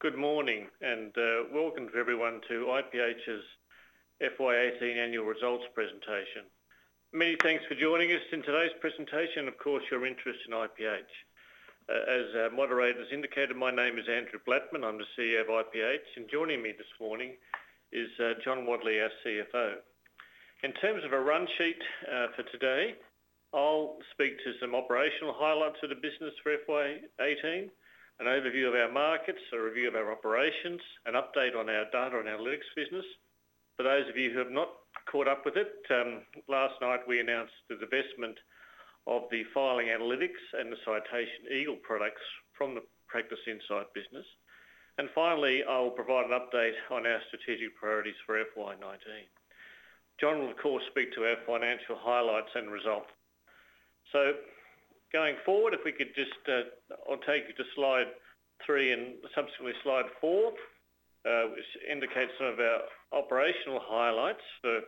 Good morning and welcome to everyone to IPH's FY18 annual results presentation. Many thanks for joining us in today's presentation, of course your interest in IPH. As moderators indicated, my name is Andrew Blattman, I'm the CEO of IPH, and joining me this morning is John Wadley, our CFO. In terms of a run sheet for today, I'll speak to some operational highlights of the business for FY18, an overview of our markets, a review of our operations, an update on our data and analytics business. For those of you who have not caught up with it, last night we announced the divestment of the filing analytics and the Citation Eagle products from the Practice Insight business. And finally, I will provide an update on our strategic priorities for FY19. John will of course speak to our financial highlights and results. So, going forward, if we could just, I'll take you to slide 3 and subsequently slide 4, which indicates some of our operational highlights for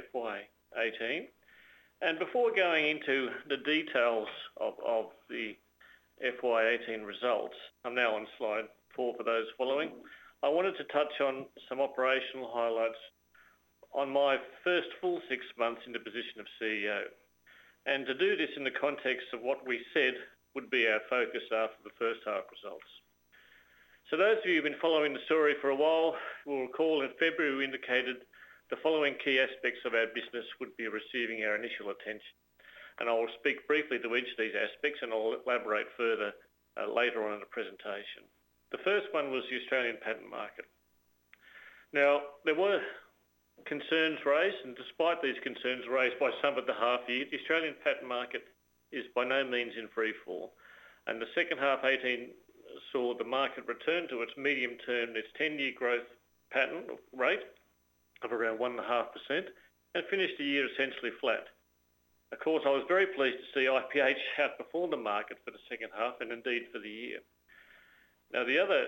FY18. And before going into the details of the FY18 results, I'm now on slide 4 for those following, I wanted to touch on some operational highlights on my first full 6 months in the position of CEO. And to do this in the context of what we said would be our focus after the first half results. So those of you who've been following the story for a while will recall in February we indicated the following key aspects of our business would be receiving our initial attention. And I will speak briefly to each of these aspects and I'll elaborate further later on in the presentation. The first one was the Australian patent market. Now, there were concerns raised, and despite these concerns raised by some at the half year, the Australian patent market is by no means in free fall. And the second half 18 saw the market return to its medium term, its 10-year growth pattern rate of around 1.5% and finished the year essentially flat. Of course, I was very pleased to see IPH outperform the market for the second half and indeed for the year. Now, the other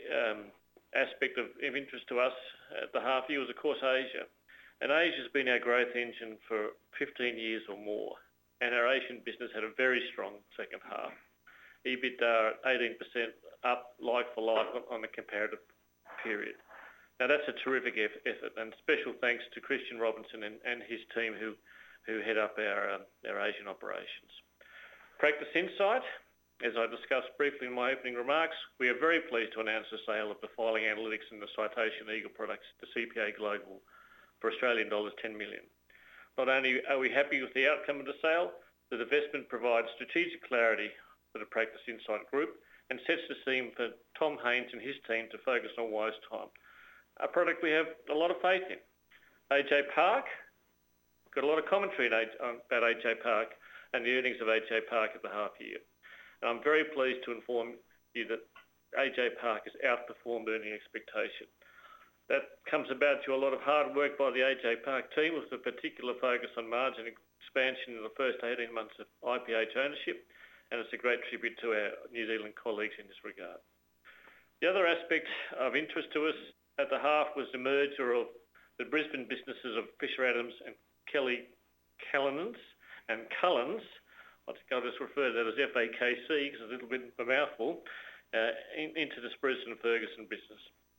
aspect of interest to us at the half year was, of course, Asia. And Asia has been our growth engine for 15 years or more. And our Asian business had a very strong second half. EBITDA 18% up like for like on the comparative period. Now, that's a terrific effort, and special thanks to Christian Robinson and his team who head up our Asian operations. Practice Insight. As I discussed briefly in my opening remarks, we are very pleased to announce the sale of the filing analytics and the Citation Eagle products to CPA Global for Australian dollars 10 million. Not only are we happy with the outcome of the sale, the divestment provides strategic clarity for the Practice Insight Group and sets the scene for Tom Haynes and his team to focus on WiseTime, a product we have a lot of faith in. AJ Park, got a lot of commentary about AJ Park and the earnings of AJ Park at the half year. And I'm very pleased to inform you that AJ Park has outperformed earning expectation. That comes about to a lot of hard work by the AJ Park team with a particular focus on margin expansion in the first 18 months of IPH ownership, and it's a great tribute to our New Zealand colleagues in this regard. The other aspect of interest to us at the half was the merger of the Brisbane businesses of Fisher Adams and Kelly Cullins and Cullins. I think I'll just refer to that as FAKC because it's a little bit of a mouthful, into the Spruson & Ferguson business.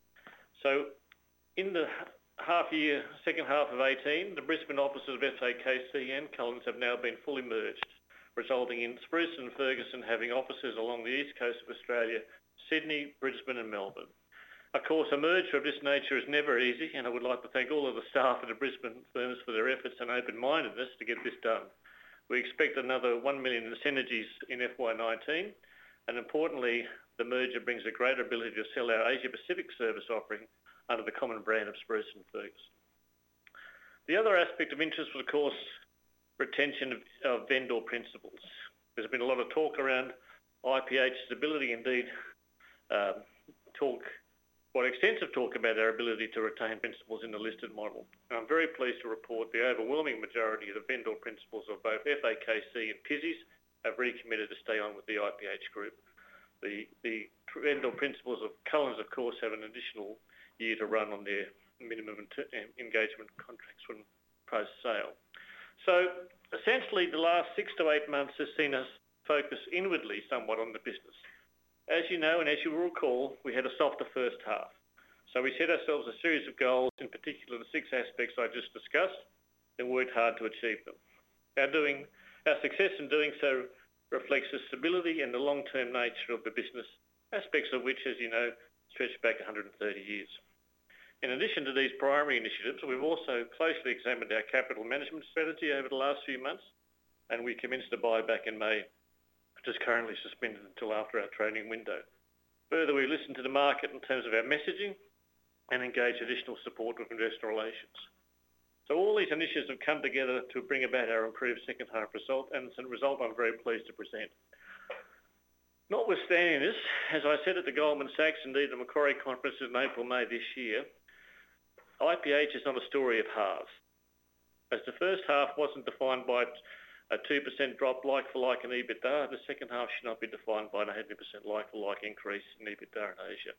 So in the half year, second half of 18, the Brisbane offices of FAKC and Cullins have now been fully merged, resulting in Spruson & Ferguson having offices along the east coast of Australia, Sydney, Brisbane and Melbourne. Of course, a merger of this nature is never easy, and I would like to thank all of the staff at the Brisbane firms for their efforts and open-mindedness to get this done. We expect another 1 million in synergies in FY19, and importantly, the merger brings a greater ability to sell our Asia-Pacific service offering under the common brand of Spruson & Ferguson. The other aspect of interest was, of course, retention of vendor principals. There's been a lot of talk around IPH's ability, indeed, quite extensive talk about our ability to retain principals in the listed model. And I'm very pleased to report the overwhelming majority of the vendor principals of both FAKC and Pizzies have recommitted to stay on with the IPH group. The vendor principals of Cullins, of course, have an additional year to run on their minimum engagement contracts from post-sale. So essentially the last 6 to 8 months has seen us focus inwardly somewhat on the business. As you know and as you will recall, we had a softer first half. So we set ourselves a series of goals, in particular the 6 aspects I just discussed, and worked hard to achieve them. Our success in doing so reflects the stability and the long-term nature of the business, aspects of which, as you know, stretch back 130 years. In addition to these primary initiatives, we've also closely examined our capital management strategy over the last few months, and we commenced a buyback in May, which is currently suspended until after our trading window. Further, we listened to the market in terms of our messaging and engaged additional support with investor relations. So all these initiatives have come together to bring about our improved second half result, and it's a result I'm very pleased to present. Notwithstanding this, as I said at the Goldman Sachs, indeed the Macquarie conferences in April, May this year, IPH is not a story of halves. As the first half wasn't defined by a 2% drop like-for-like in EBITDA, the second half should not be defined by an 80% like-for-like increase in EBITDA in Asia.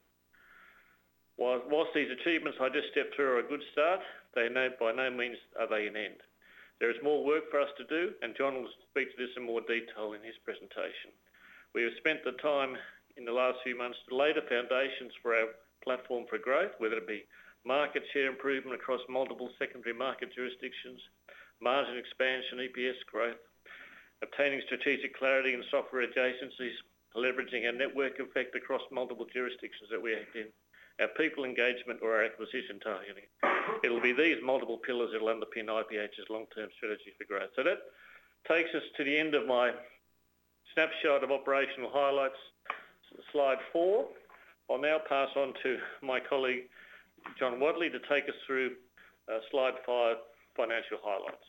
Whilst these achievements I just stepped through are a good start, by no means are they an end. There is more work for us to do, and John will speak to this in more detail in his presentation. We have spent the time in the last few months to lay the foundations for our platform for growth, whether it be market share improvement across multiple secondary market jurisdictions, margin expansion, EPS growth, obtaining strategic clarity in software adjacencies, leveraging our network effect across multiple jurisdictions that we act in, our people engagement or our acquisition targeting. It'll be these multiple pillars that will underpin IPH's long-term strategy for growth. So that takes us to the end of my snapshot of operational highlights, slide 4. I'll now pass on to my colleague, John Wadley, to take us through slide 5, financial highlights.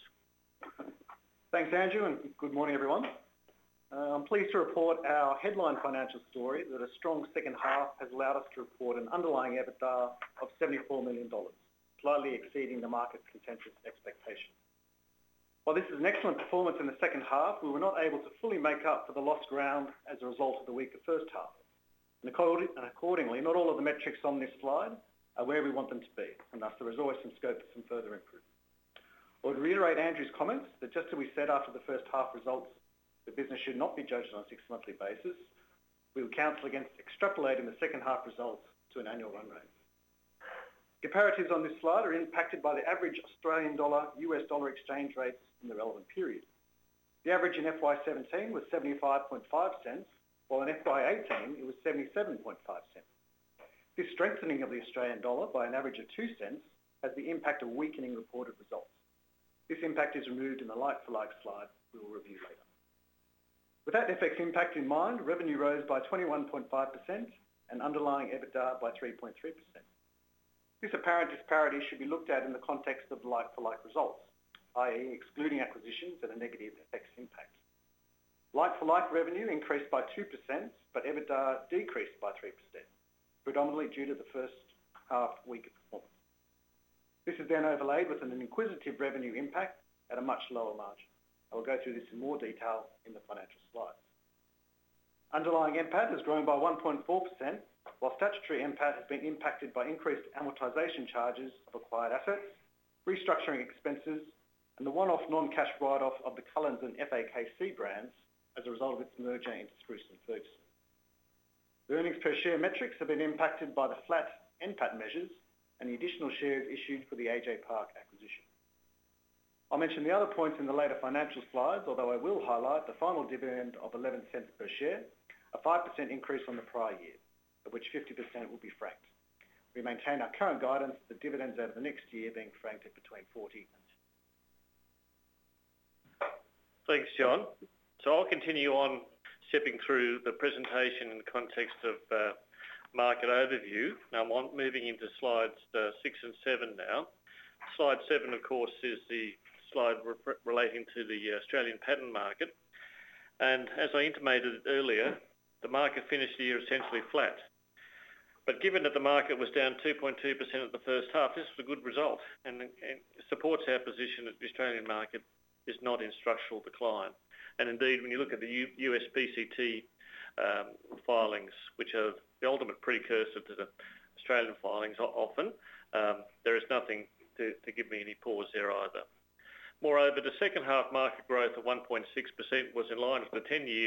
Thanks, Andrew, and good morning, everyone. I'm pleased to report our headline financial story that a strong second half has allowed us to report an underlying EBITDA of $74 million, slightly exceeding the market consensus expectation. While this is an excellent performance in the second half, we were not able to fully make up for the lost ground as a result of the weaker first half. And accordingly, not all of the metrics on this slide are where we want them to be, and thus there is always some scope for some further improvement. I would reiterate Andrew's comments that just as we said after the first half results, the business should not be judged on a 6-monthly basis. We would counsel against extrapolating the second half results to an annual run rate. Comparatives on this slide are impacted by the average Australian dollar US dollar exchange rates in the relevant period. The average in FY17 was 75.5 cents, while in FY18 it was 77.5 cents. This strengthening of the Australian dollar by an average of 2 cents has the impact of weakening reported results. This impact is removed in the like-for-like slide we will review later. With that FX impact in mind, revenue rose by 21.5% and underlying EBITDA by 3.3%. This apparent disparity should be looked at in the context of the like-for-like results, i.e. excluding acquisitions and a negative FX impact. Like-for-like revenue increased by 2%, but EBITDA decreased by 3%, predominantly due to the first half weaker performance. This is then overlaid with an inquisitive revenue impact at a much lower margin. I will go through this in more detail in the financial slides. Underlying NPAT has grown by 1.4%, while statutory NPAT has been impacted by increased amortisation charges of acquired assets, restructuring expenses, and the one-off non-cash write-off of the Cullens and FAKC brands as a result of its merger into Spruson & Ferguson. The earnings per share metrics have been impacted by the flat NPAT measures and the additional shares issued for the AJ Park acquisition. I'll mention the other points in the later financial slides, although I will highlight the final dividend of 11 cents per share, a 5% increase on the prior year, of which 50% will be franked. We maintain our current guidance that dividends over the next year being franked at between 40 and... Thanks, John. So I'll continue on stepping through the presentation in the context of market overview. Now I'm moving into slides 6 and 7 now. Slide 7, of course, is the slide relating to the Australian patent market. And as I intimated earlier, the market finished the year essentially flat. But given that the market was down 2.2% at the first half, this was a good result and supports our position that the Australian market is not in structural decline. And indeed, when you look at the US PCT filings, which are the ultimate precursor to the Australian filings often, there is nothing to give me any pause there either. Moreover, the second half market growth of 1.6% was in line with the 10-year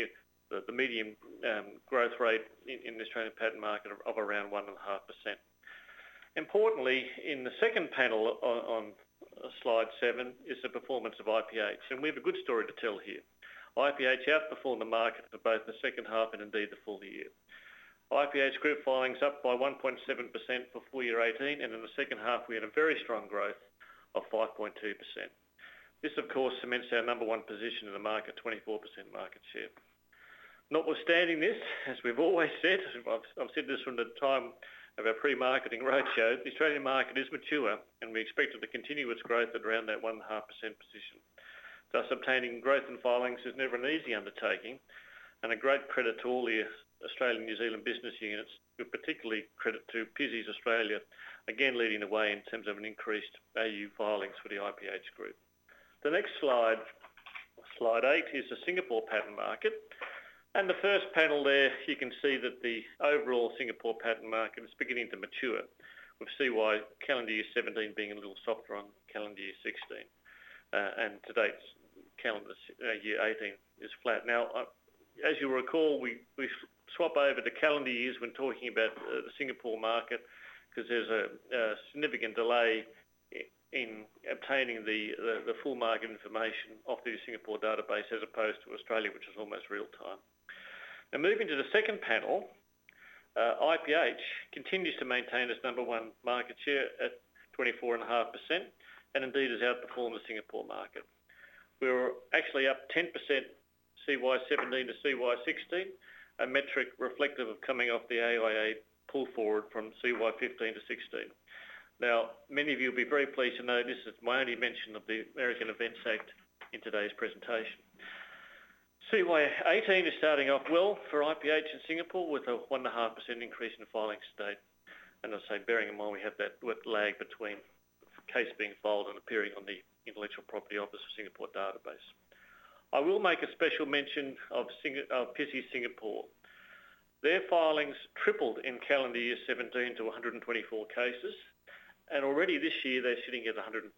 the medium growth rate in the Australian patent market of around 1.5%. Importantly, in the second panel on slide 7 is the performance of IPH, and we have a good story to tell here. IPH outperformed the market for both the second half and indeed the full year. IPH group filings up by 1.7% for full year 18, and in the second half we had a very strong growth of 5.2%. This, of course, cements our number one position in the market, 24% market share. Notwithstanding this, as we've always said, I've said this from the time of our pre-marketing roadshow, the Australian market is mature and we expect it to continue its growth at around that 1.5% position. Thus, obtaining growth in filings is never an easy undertaking, and a great credit to all the Australian New Zealand business units, with particularly credit to PISI's Australia, again leading the way in terms of an increased AU filings for the IPH group. The next slide, slide 8, is the Singapore patent market. And the first panel there, you can see that the overall Singapore patent market is beginning to mature, with CY calendar year 17 being a little softer on calendar year 16. And to date, calendar year 18 is flat. Now, as you'll recall, we swap over to calendar years when talking about the Singapore market, because there's a significant delay in obtaining the full market information off the Singapore database as opposed to Australia, which is almost real time. Now, moving to the second panel, IPH continues to maintain its number one market share at 24.5%, and indeed has outperformed the Singapore market. We were actually up 10% CY17 to CY16, a metric reflective of coming off the AIA pull forward from CY15 to 16. Now, many of you will be very pleased to know this is my only mention of the American Events Act in today's presentation. CY18 is starting off well for IPH in Singapore with a 1.5% increase in filings to date. And as I say, bearing in mind we have that lag between the case being filed and appearing on the Intellectual Property Office of Singapore database. I will make a special mention of PISI Singapore. Their filings tripled in calendar year 17 to 124 cases, and already this year they're sitting at 133.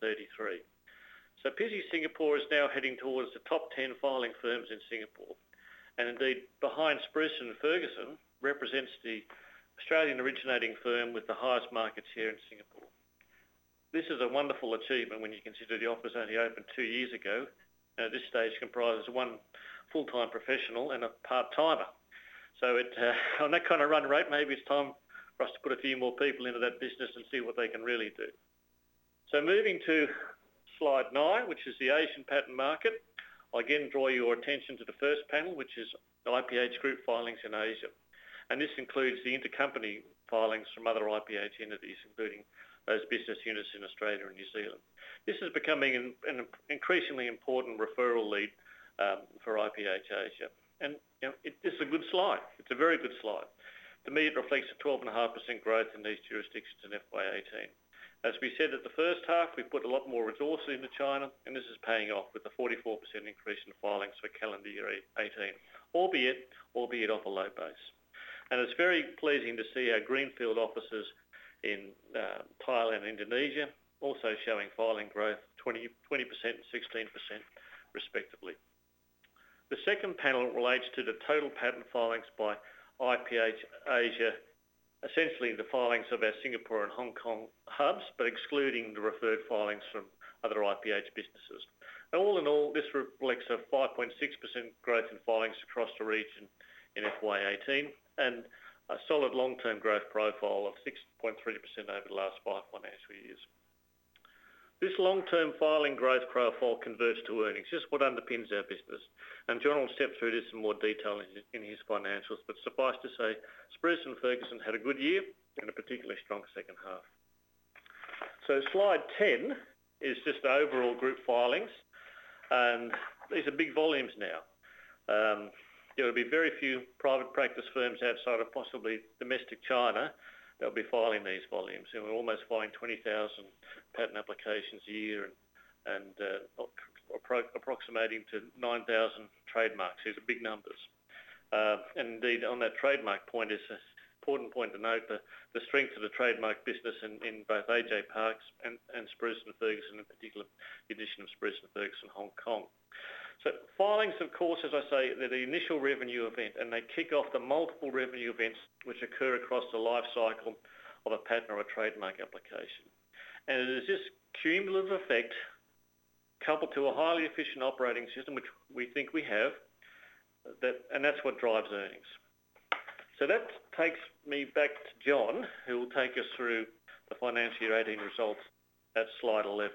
So PISI Singapore is now heading towards the top 10 filing firms in Singapore, and indeed behind Spruson & Ferguson represents the Australian originating firm with the highest market share in Singapore. This is a wonderful achievement when you consider the office only opened 2 years ago, and at this stage comprises one full-time professional and a part-timer. So on that kind of run rate, maybe it's time for us to put a few more people into that business and see what they can really do. So moving to slide 9, which is the Asian patent market, I'll again draw your attention to the first panel, which is IPH group filings in Asia. And this includes the intercompany filings from other IPH entities, including those business units in Australia and New Zealand. This is becoming an increasingly important referral lead for IPH Asia. And this is a good slide. It's a very good slide. To me, it reflects a 12.5% growth in these jurisdictions in FY18. As we said at the first half, we put a lot more resources into China, and this is paying off with a 44% increase in filings for calendar year 18, albeit off a low base. And it's very pleasing to see our greenfield offices in Thailand and Indonesia also showing filing growth 20% and 16% respectively. The second panel relates to the total patent filings by IPH Asia, essentially the filings of our Singapore and Hong Kong hubs, but excluding the referred filings from other IPH businesses. And all in all, this reflects a 5.6% growth in filings across the region in FY18 and a solid long-term growth profile of 6.3% over the last 5 financial years. This long-term filing growth profile converts to earnings, just what underpins our business. And John will step through this in more detail in his financials, but suffice to say, Spruson & Ferguson had a good year and a particularly strong second half. So slide 10 is just overall group filings, and these are big volumes now. There will be very few private practice firms outside of possibly domestic China that'll be filing these volumes. And we're almost filing 20,000 patent applications a year and approximating to 9,000 trademarks. These are big numbers. And indeed, on that trademark point, it's an important point to note the strength of the trademark business in both AJ Parks and Spruson & Ferguson, in particular, the addition of Spruson & Ferguson Hong Kong. So filings, of course, as I say, they're the initial revenue event, and they kick off the multiple revenue events which occur across the life cycle of a patent or a trademark application. And it is this cumulative effect coupled to a highly efficient operating system, which we think we have, and that's what drives earnings. So that takes me back to John, who will take us through the financial year 18 results at slide 11.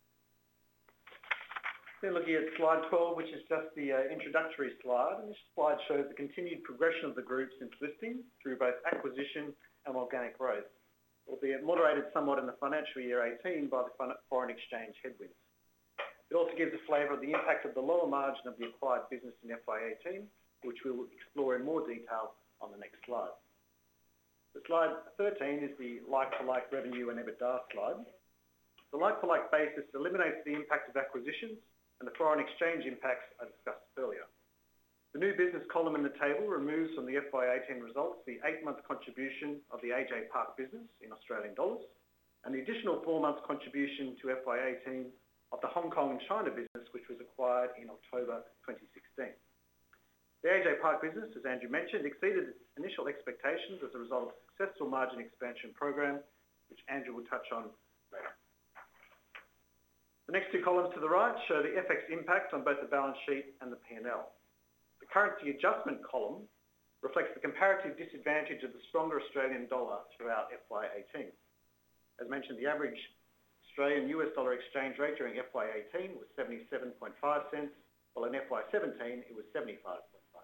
Then looking at slide 12, which is just the introductory slide, and this slide shows the continued progression of the group since listing through both acquisition and organic growth, albeit moderated somewhat in the financial year 18 by the foreign exchange headwinds. It also gives a flavour of the impact of the lower margin of the acquired business in FY18, which we will explore in more detail on the next slide. The slide 13 is the like-for-like revenue and EBITDA slide. The like-for-like basis eliminates the impact of acquisitions and the foreign exchange impacts I discussed earlier. The new business column in the table removes from the FY18 results the 8-month contribution of the AJ Park business in Australian dollars and the additional 4 months contribution to FY18 of the Hong Kong and China business, which was acquired in October 2016. The AJ Park business, as Andrew mentioned, exceeded its initial expectations as a result of a successful margin expansion program, which Andrew will touch on later. The next two columns to the right show the FX impact on both the balance sheet and the P&L. The currency adjustment column reflects the comparative disadvantage of the stronger Australian dollar throughout FY18. As mentioned, the average Australian US dollar exchange rate during FY18 was 77.5 cents, while in FY17 it was 75.5.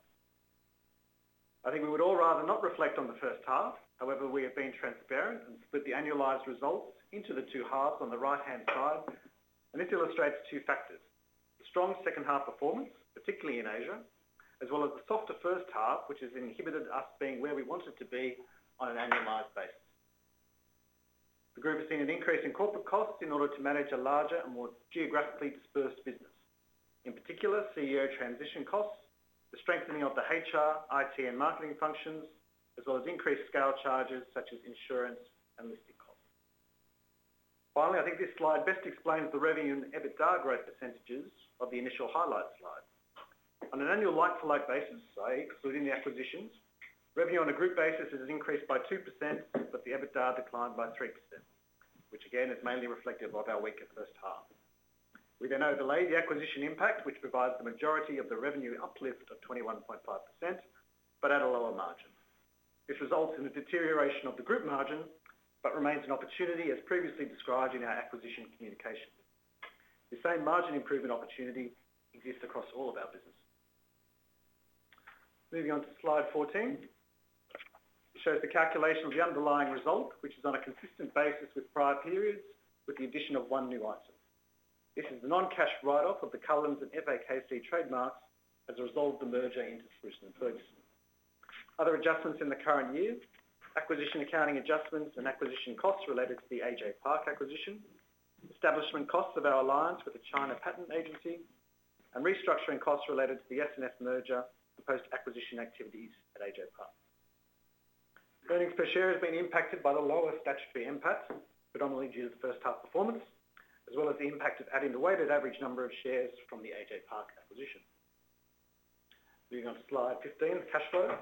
I think we would all rather not reflect on the first half. However, we have been transparent and split the annualised results into the two halves on the right-hand side, and this illustrates two factors: the strong second half performance, particularly in Asia, as well as the softer first half, which has inhibited us being where we wanted to be on an annualised basis. The group has seen an increase in corporate costs in order to manage a larger and more geographically dispersed business. In particular, CEO transition costs, the strengthening of the HR, IT and marketing functions, as well as increased scale charges such as insurance and listing costs. Finally, I think this slide best explains the revenue and EBITDA growth percentages of the initial highlight slide. On an annual like-for-like basis, i.e. excluding the acquisitions, revenue on a group basis has increased by 2%, but the EBITDA declined by 3%, which again is mainly reflective of our weaker first half. We then overlay the acquisition impact, which provides the majority of the revenue uplift of 21.5%, but at a lower margin. This results in a deterioration of the group margin, but remains an opportunity as previously described in our acquisition communication. The same margin improvement opportunity exists across all of our business. Moving on to slide 14. It shows the calculation of the underlying result, which is on a consistent basis with prior periods, with the addition of one new item. This is the non-cash write-off of the Cullens and FAKC trademarks as a result of the merger into Spruson & Ferguson. Other adjustments in the current year: acquisition accounting adjustments and acquisition costs related to the AJ Park acquisition, establishment costs of our alliance with the China Patent Agency, and restructuring costs related to the S&F merger and post-acquisition activities at AJ Park. Earnings per share has been impacted by the lower statutory NPAT, predominantly due to the first half performance, as well as the impact of adding the weighted average number of shares from the AJ Park acquisition. Moving on to slide 15, the cash flow.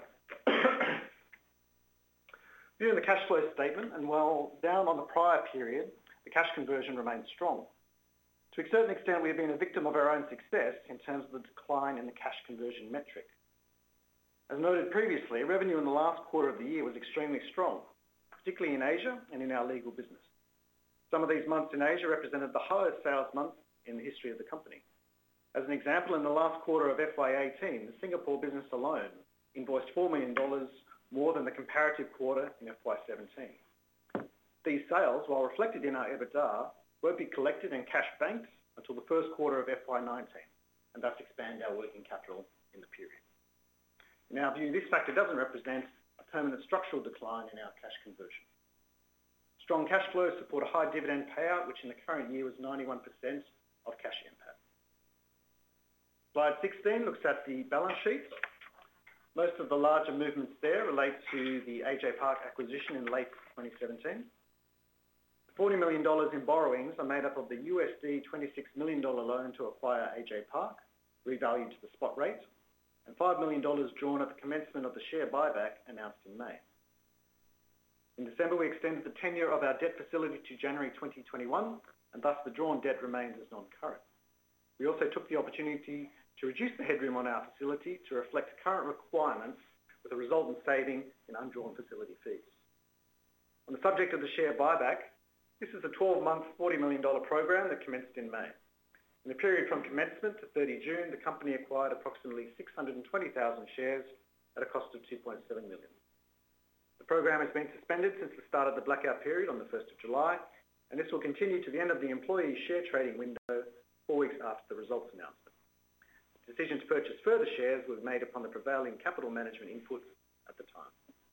Viewing the cash flow statement, and while down on the prior period, the cash conversion remains strong. To a certain extent, we have been a victim of our own success in terms of the decline in the cash conversion metric. As noted previously, revenue in the last quarter of the year was extremely strong, particularly in Asia and in our legal business. Some of these months in Asia represented the highest sales month in the history of the company. As an example, in the last quarter of FY18, the Singapore business alone invoiced $4 million more than the comparative quarter in FY17. These sales, while reflected in our EBITDA, won't be collected and cash banked until the first quarter of FY19, and thus expand our working capital in the period. In our view, this factor doesn't represent a permanent structural decline in our cash conversion. Strong cash flows support a high dividend payout, which in the current year was 91% of cash NPAT. Slide 16 looks at the balance sheet. Most of the larger movements there relate to the AJ Park acquisition in late 2017. The $40 million in borrowings are made up of the USD $26 million loan to acquire AJ Park, revalued to the spot rate, and $5 million drawn at the commencement of the share buyback announced in May. In December, we extended the tenure of our debt facility to January 2021, and thus the drawn debt remains as non-current. We also took the opportunity to reduce the headroom on our facility to reflect current requirements with a resultant saving in undrawn facility fees. On the subject of the share buyback, this is a 12-month $40 million program that commenced in May. In the period from commencement to 30 June, the company acquired approximately 620,000 shares at a cost of $2.7 million. The program has been suspended since the start of the blackout period on the 1st of July, and this will continue to the end of the employee share trading window 4 weeks after the results announcement. The decision to purchase further shares was made upon the prevailing capital management inputs at the time.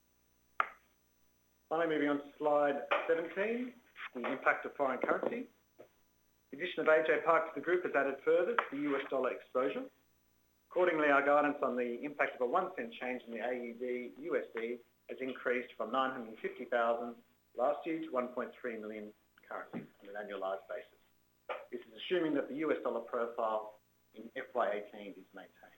Finally, moving on to slide 17, the impact of foreign currency. The addition of AJ Park to the group has added further to the US dollar exposure. Accordingly, our guidance on the impact of a 1 cent change in the AUD USD has increased from $950,000 last year to $1.3 million currently on an annualised basis. This is assuming that the US dollar profile in FY18 is maintained.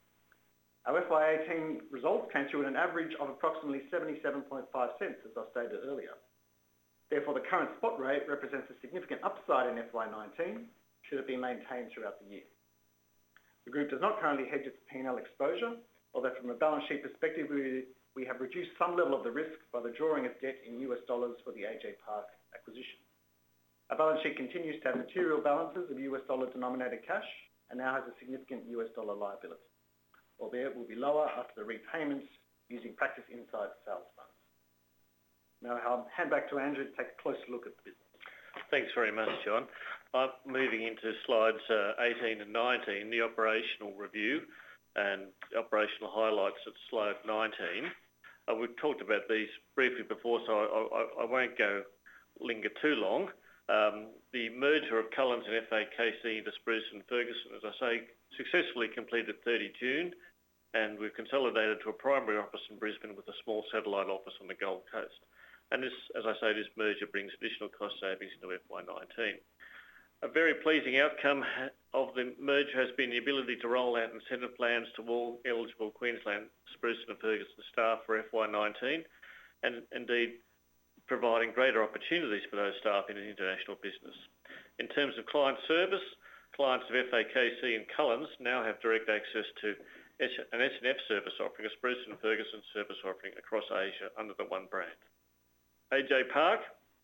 Our FY18 results came through at an average of approximately 77.5 cents, as I stated earlier. Therefore, the current spot rate represents a significant upside in FY19 should it be maintained throughout the year. The group does not currently hedge its P&L exposure, although from a balance sheet perspective, we have reduced some level of the risk by the drawing of debt in US dollars for the AJ Park acquisition. Our balance sheet continues to have material balances of US dollar denominated cash and now has a significant US dollar liability, albeit will be lower after the repayments using Practice Insight sales funds. Now I'll hand back to Andrew to take a closer look at the business. Thanks very much, John. I'm moving into slides 18 and 19, the operational review and operational highlights at slide 19. We've talked about these briefly before, so I won't linger too long. The merger of Cullens and FAKC into Spruson & Ferguson, as I say, successfully completed 30 June, and we've consolidated to a primary office in Brisbane with a small satellite office on the Gold Coast. And this, as I say, this merger brings additional cost savings into FY19. A very pleasing outcome of the merger has been the ability to roll out incentive plans to all eligible Queensland Spruson & Ferguson staff for FY19, and indeed providing greater opportunities for those staff in an international business. In terms of client service, clients of FAKC and Cullens now have direct access to an S&F service offering, a Spruson & Ferguson service offering across Asia under the one brand. AJ Park,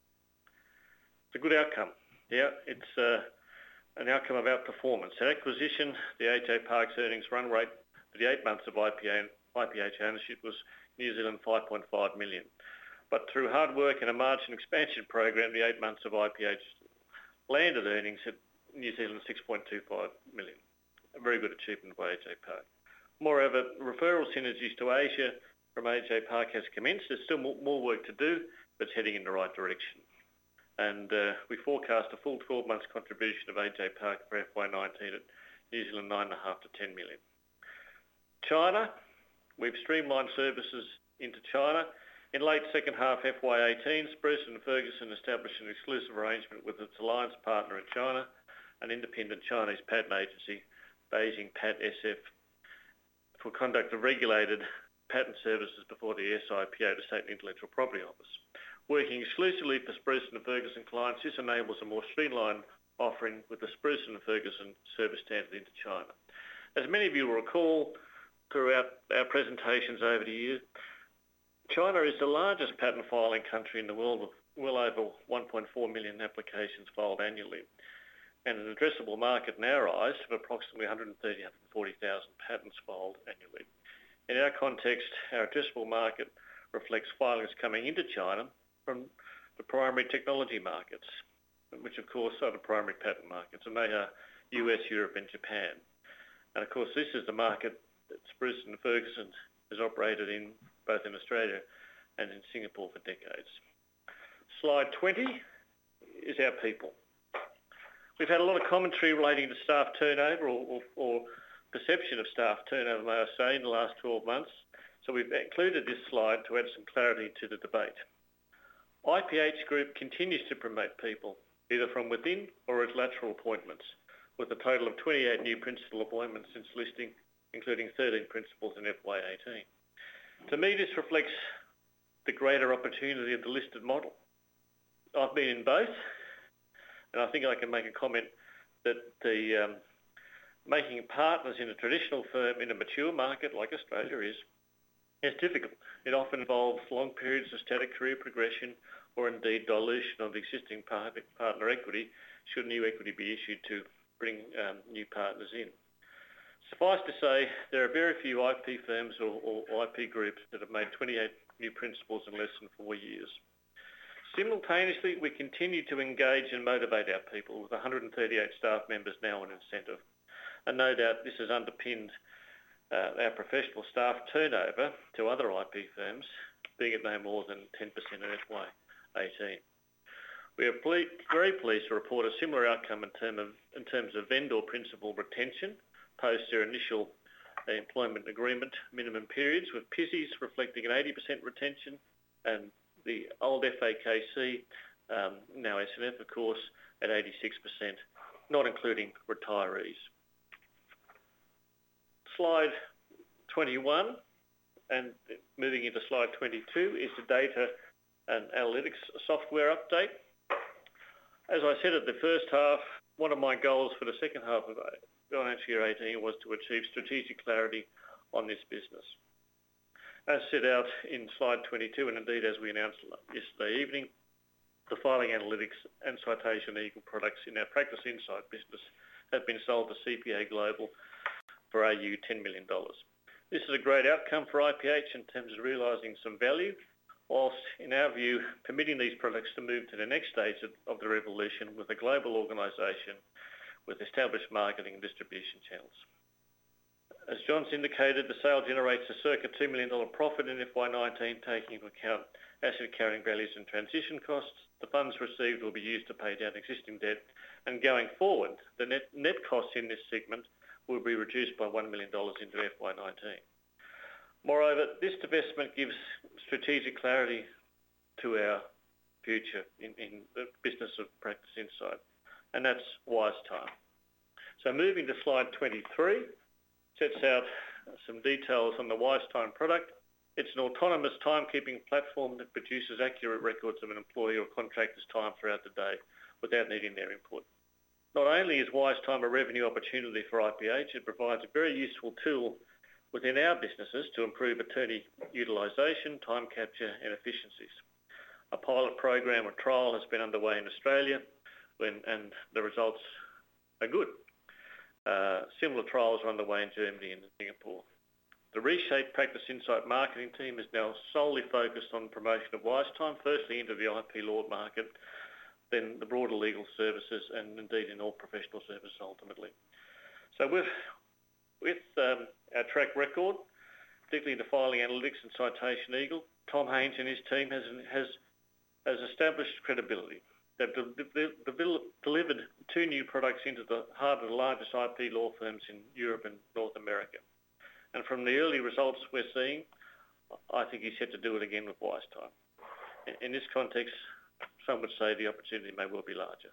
it's a good outcome. Yeah, it's an outcome of outperformance. At acquisition, the AJ Park's earnings run rate for the 8 months of IPH ownership was New Zealand 5.5 million. But through hard work and a margin expansion program, the 8 months of IPH landed earnings at New Zealand 6.25 million. A very good achievement by AJ Park. Moreover, referral synergies to Asia from AJ Park has commenced. There's still more work to do, but it's heading in the right direction. And we forecast a full 12 months contribution of AJ Park for FY19 at New Zealand 9.5 to 10 million. China, we've streamlined services into China. In late second half FY18, Spruson & Ferguson established an exclusive arrangement with its alliance partner in China, an independent Chinese patent agency, Beijing Pat SF, for conduct of regulated patent services before the SIPO, the State Intellectual Property Office. Working exclusively for Spruson & Ferguson clients, this enables a more streamlined offering with the Spruson & Ferguson service standard into China. As many of you will recall throughout our presentations over the years, China is the largest patent filing country in the world with well over 1.4 million applications filed annually, and an addressable market in our eyes of approximately 140,000 patents filed annually. In our context, our addressable market reflects filings coming into China from the primary technology markets, which of course are the primary patent markets, and they are US, Europe and Japan. And of course, this is the market that Spruson & Ferguson has operated in both in Australia and in Singapore for decades. Slide 20 is our people. We've had a lot of commentary relating to staff turnover or perception of staff turnover, may I say, in the last 12 months. So we've included this slide to add some clarity to the debate. IPH Group continues to promote people, either from within or as lateral appointments. with a total of 28 new principal appointments since listing, including 13 principals in FY18. To me, this reflects the greater opportunity of the listed model. I've been in both, and I think I can make a comment that the making partners in a traditional firm in a mature market like Australia is difficult. It often involves long periods of static career progression or indeed dilution of existing partner equity should new equity be issued to bring new partners in. Suffice to say, there are very few IP firms or IP groups that have made 28 new principals in less than 4 years. Simultaneously, we continue to engage and motivate our people with 138 staff members now on incentive. And no doubt this has underpinned our professional staff turnover to other IP firms, being at no more than 10% in FY18. We are very pleased to report a similar outcome in terms of vendor principal retention post their initial employment agreement minimum periods, with PISIs reflecting an 80% retention and the old FAKC, now SNF of course, at 86%, not including retirees. Slide 21 and moving into slide 22 is the data and analytics software update. As I said at the first half, one of my goals for the second half of financial year 18 was to achieve strategic clarity on this business. As set out in slide 22, and indeed as we announced yesterday evening, the filing analytics and Citation Eagle products in our Practice Insight business have been sold to CPA Global for AU $10 million. This is a great outcome for IPH in terms of realising some value, whilst, in our view, permitting these products to move to the next stage of the revolution with a global organisation with established marketing and distribution channels. As John's indicated, the sale generates a circa $2 million profit in FY19, taking into account asset carrying values and transition costs. The funds received will be used to pay down existing debt, and going forward, the net costs in this segment will be reduced by $1 million into FY19. Moreover, this divestment gives strategic clarity to our future in the business of Practice Insight, and that's WiseTime. So moving to slide 23, sets out some details on the WiseTime product. It's an autonomous timekeeping platform that produces accurate records of an employee or contractor's time throughout the day without needing their input. Not only is WiseTime a revenue opportunity for IPH, it provides a very useful tool within our businesses to improve attorney utilisation, time capture and efficiencies. A pilot program or trial has been underway in Australia and the results are good. Similar trials are underway in Germany and Singapore. The reshaped Practice Insight marketing team is now solely focused on promotion of WiseTime, firstly into the IP law market, then the broader legal services and indeed in all professional services ultimately. So with our track record, particularly the filing analytics and Citation Eagle, Tom Haynes and his team has established credibility. They've delivered 2 new products into the heart of the largest IP law firms in Europe and North America. And from the early results we're seeing, I think he's set to do it again with WiseTime. In this context, some would say the opportunity may well be larger.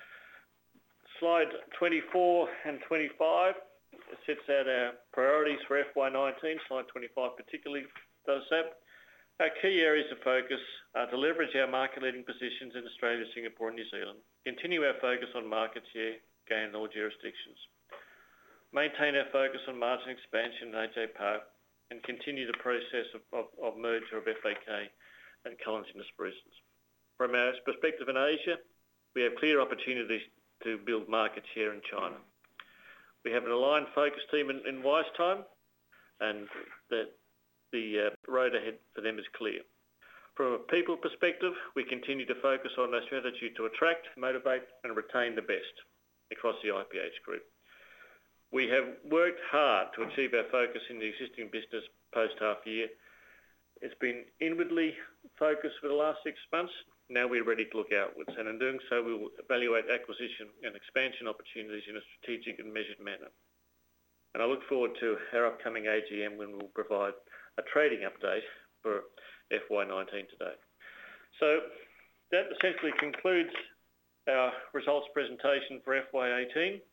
Slide 24 and 25 sets out our priorities for FY19. Slide 25 particularly does that. Our key areas of focus are to leverage our market-leading positions in Australia, Singapore and New Zealand, continue our focus on market share gain in all jurisdictions, maintain our focus on margin expansion in AJ Park, and continue the process of merger of FAK and Collins and Spruson. From our perspective in Asia, we have clear opportunities to build market share in China. We have an aligned focus team in WiseTime, and the road ahead for them is clear. From a people perspective, we continue to focus on our strategy to attract, motivate and retain the best across the IPH group. We have worked hard to achieve our focus in the existing business post half year. It's been inwardly focused for the last 6 months. Now we're ready to look outwards, and in doing so we will evaluate acquisition and expansion opportunities in a strategic and measured manner. And I look forward to our upcoming AGM when we'll provide a trading update for FY19 today. So that essentially concludes our results presentation for FY18.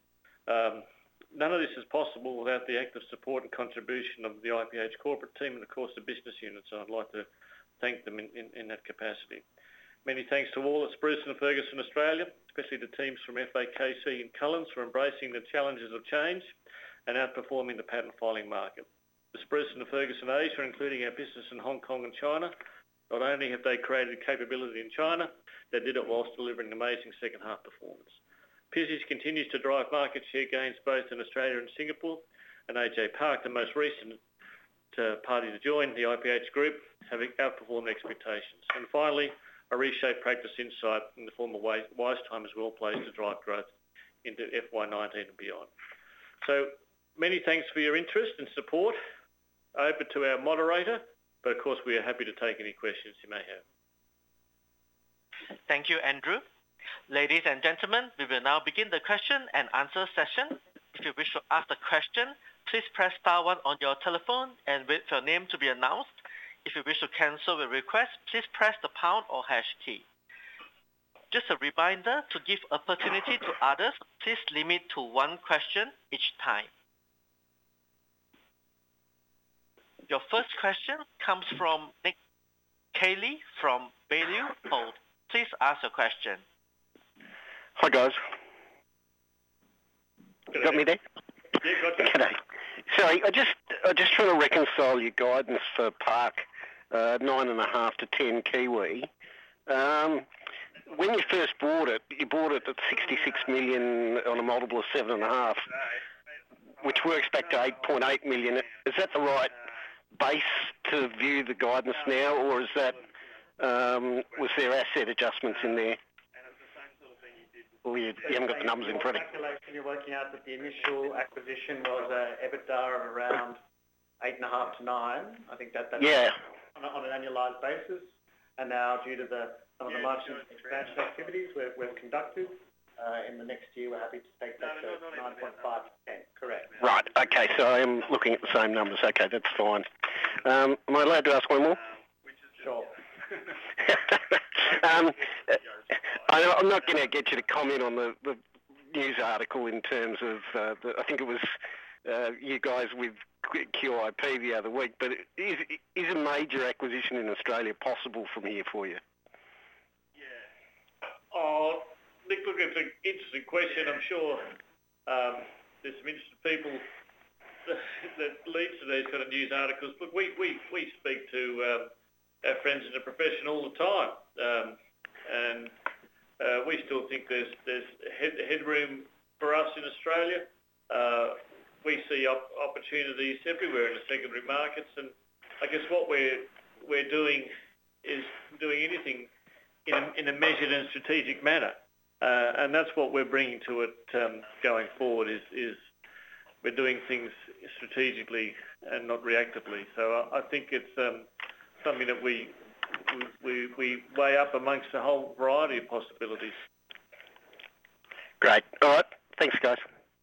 None of this is possible without the active support and contribution of the IPH corporate team and, of course, the business units. I'd like to thank them in that capacity. Many thanks to all at Spruson and Ferguson Australia, especially the teams from FAKC and Cullens for embracing the challenges of change and outperforming the patent filing market. The Spruson and Ferguson Asia, including our business in Hong Kong and China, not only have they created capability in China, they did it whilst delivering amazing second half performance. Pizzi's continues to drive market share gains both in Australia and Singapore, and AJ Park, the most recent party to join the IPH group, have outperformed expectations. And finally, a reshaped practice insight in the form of WiseTime is well placed to drive growth into FY19 and beyond. So many thanks for your interest and support. Over to our moderator, but of course we are happy to take any questions you may have. Thank you, Andrew. Ladies and gentlemen, we will now begin the question and answer session. If you wish to ask a question, please press star 1 on your telephone and wait for your name to be announced. If you wish to cancel a request, please press the pound or hash key. Just a reminder to give opportunity to others, please limit to one question each time. Your first question comes from Nick Cayley from Baillieu Hold. Please ask your question. Hi guys. G'day. Got me there? Yeah, got you. G'day. Sorry, I just try to reconcile your guidance for Park, 9.5 to 10 Kiwi. When you first bought it, you bought it at 66 million on a multiple of 7.5, which works back to 8.8 million. Is that the right base to view the guidance now, or is that was there asset adjustments in there? Or you haven't got the numbers in front of you? You're working out that the initial acquisition was EBITDA of around 8.5 to 9. I think that's yeah. on an annualised basis. And now, due to some of the margin expansion activities we've conducted in the next year, we're happy to take that to 9.5 to 10. Correct. Right. Okay. So I am looking at the same numbers. Okay, that's fine. Am I allowed to ask one more? Sure. I'm not going to get you to comment on the news article in terms of, I think it was you guys with QIP the other week, but is a major acquisition in Australia possible from here for you? Yeah. Oh, Nick, look, it's an interesting question. I'm sure there's some interested people that lead to these kind of news articles. But we speak to our friends in the profession all the time, and we still think there's headroom for us in Australia. We see opportunities everywhere in the secondary markets, and I guess what we're doing is doing anything in a measured and strategic manner, and that's what we're bringing to it going forward. Is we're doing things strategically and not reactively. So I think it's something that we weigh up amongst a whole variety of possibilities. Great. All right. Thanks, guys.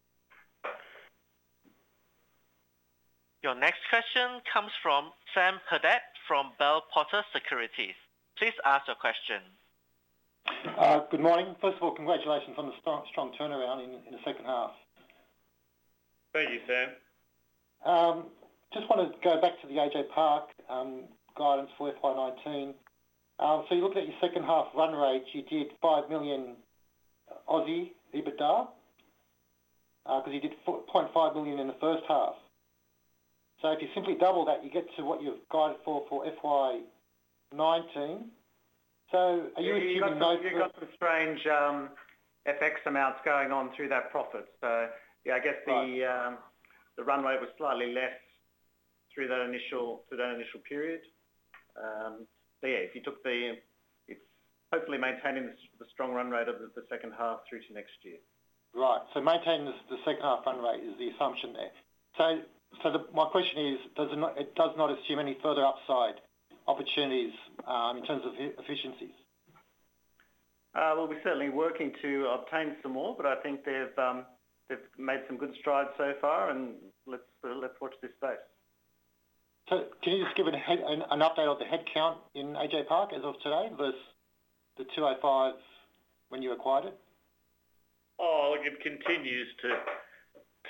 Your next question comes from Sam Haddad from Bell Potter Securities. Please ask your question. Good morning. First of all, congratulations on the strong turnaround in the second half. Thank you, Sam. Just want to go back to the AJ Park guidance for FY19. So you look at your second half run rate, you did 5 million Aussie EBITDA, because you did 0.5 million in the first half. So if you simply double that, you get to what you've guided for FY19. So are you assuming you've got some strange FX amounts going on through that profit. So yeah, I guess the run rate was slightly less through that initial period. So yeah, if you took it's hopefully maintaining the strong run rate of the second half through to next year. Right. So maintaining the second half run rate is the assumption there. So my question is, it does not assume any further upside opportunities in terms of efficiencies? Well, we're certainly working to obtain some more, but I think they've made some good strides so far, and let's watch this space. So can you just give an update of the headcount in AJ Park as of today versus the 205 when you acquired it? Oh, look, it continues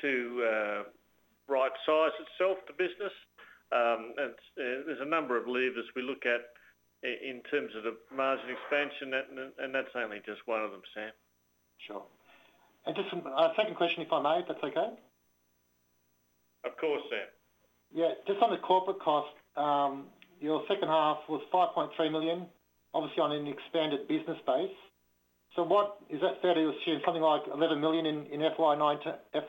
to right-size itself, the business. There's a number of levers we look at in terms of the margin expansion, and that's only just one of them, Sam. Sure. And just a second question, if I may, if that's okay? Of course, Sam. Yeah, just on the corporate cost, your second half was 5.3 million, obviously on an expanded business base. So what, is that fair to assume, something like 11 million in FY19?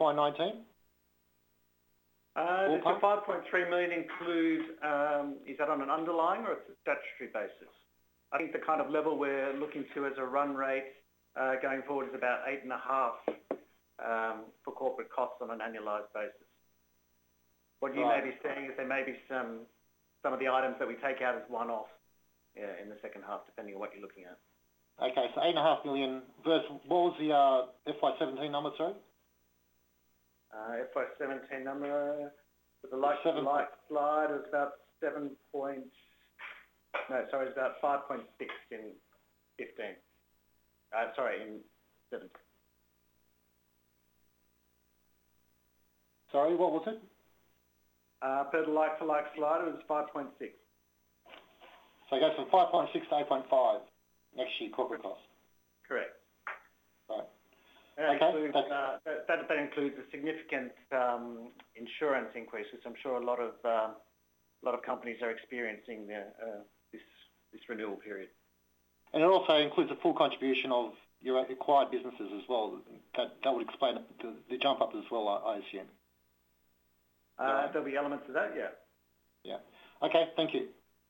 The 5.3 million includes, is that on an underlying or it's a statutory basis? I think the kind of level we're looking to as a run rate going forward is about 8.5 for corporate costs on an annualised basis. What you may be saying is there may be some of the items that we take out as one-off in the second half, depending on what you're looking at. Okay, so 8.5 million versus, what was the FY17 number, sorry? FY17 number, with the like slide, is about it's about 5.6 in 15. In 17. Sorry, what was it? Per the like-for-like slide, it was 5.6. So it goes from 5.6 to 8.5 next year, corporate costs? Correct. Right. That includes a significant insurance increase, which I'm sure a lot of companies are experiencing this renewal period. And it also includes a full contribution of your acquired businesses as well. That would explain the jump up as well, I assume. There'll be elements of that, yeah. Yeah. Okay, thank you.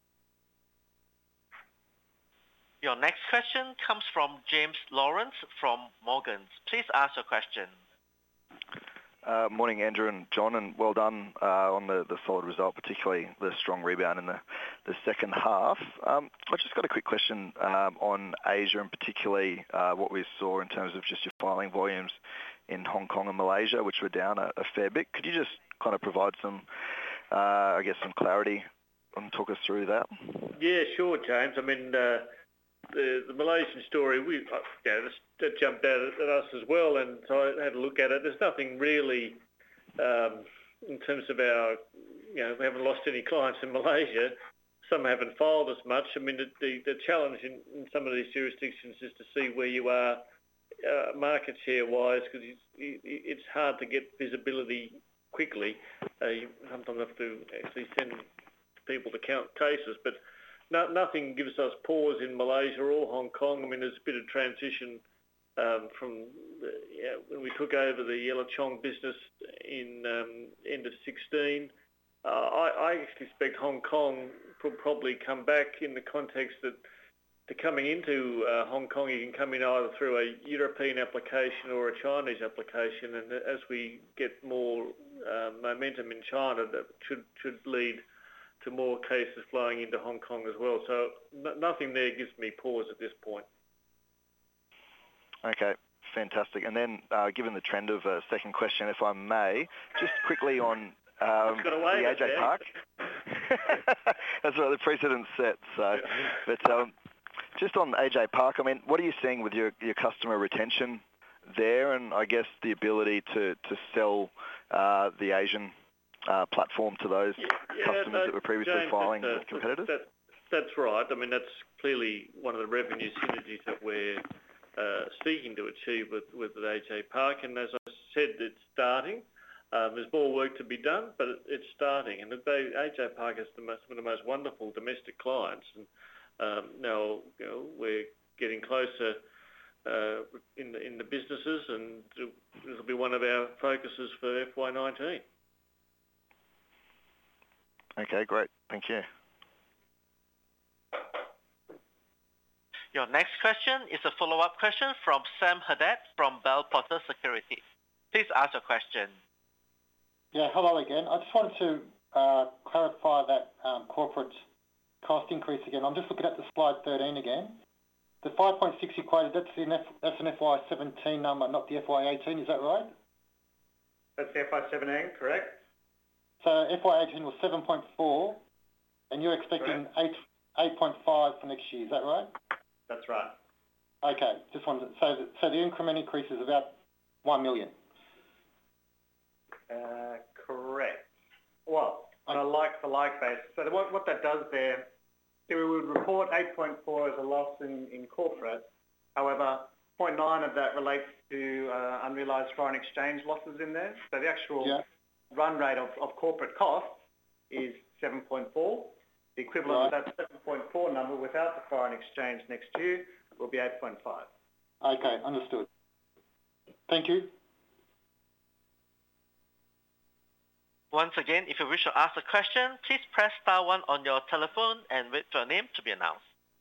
Your next question comes from James Lawrence from Morgans. Please ask your question. Morning, Andrew and John, and well done on the solid result, particularly the strong rebound in the second half. I just got a quick question on Asia and particularly what we saw in terms of just your filing volumes in Hong Kong and Malaysia, which were down a fair bit. Could you just kind of provide some clarity and talk us through that? Yeah, sure, James. I mean, the Malaysian story, that jumped out at us as well, and so I had a look at it. There's nothing really in terms of we haven't lost any clients in Malaysia. Some haven't filed as much. I mean, the challenge in some of these jurisdictions is to see where you are market share-wise, because it's hard to get visibility quickly. You sometimes have to actually send people to count cases, but nothing gives us pause in Malaysia or Hong Kong. I mean, there's a bit of transition from when we took over the Yellow Chong business in end of 16. I actually expect Hong Kong will probably come back in the context that to coming into Hong Kong, you can come in either through a European application or a Chinese application, and as we get more momentum in China, that should lead to more cases flowing into Hong Kong as well. So nothing there gives me pause at this point. Okay, fantastic. And then given the trend of a second question, if I may, just quickly on the AJ Park. That's what the precedent set. So, but just on AJ Park, I mean, what are you seeing with your customer retention there, and I guess the ability to sell the Asian platform to those customers that were previously James, filing competitors? That's right. I mean, that's clearly one of the revenue synergies that we're seeking to achieve with the AJ Park. And as I said, it's starting. There's more work to be done, but it's starting. And AJ Park has some of the most wonderful domestic clients. And now we're getting closer in the businesses, and it'll be one of our focuses for FY19. Okay, great. Thank you. Your next question is a follow-up question from Sam Haddad from Bell Potter Securities. Please ask your question. Yeah, hello again. I just wanted to clarify that corporate cost increase again. I'm just looking at the slide 13 again. The 5.6 you quoted, that's an FY17 number, not the FY18, is that right? That's the FY17, correct. So FY18 was 7.4, and you're expecting 8.5 for next year, is that right? That's right. Okay, just wanted to, so the increment increase is about 1 million. Correct. Well, on a like-for-like basis. So what that does there, so we would report 8.4 as a loss in corporate. However, 0.9 of that relates to unrealised foreign exchange losses in there. So the actual run rate of corporate costs is 7.4. The equivalent of that 7.4 number without the foreign exchange next year will be 8.5. Okay, understood. Thank you. Once again, if you wish to ask a question, please press star 1 on your telephone and wait for your name to be announced.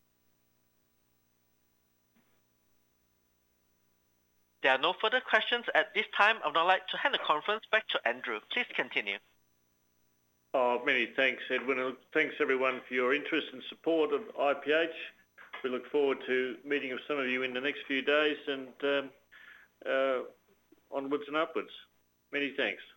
There are no further questions at this time. I would now like to hand the conference back to Andrew. Please continue. Many thanks, Edwin. And thanks, everyone, for your interest and support of IPH. We look forward to meeting with some of you in the next few days and onwards and upwards. Many thanks.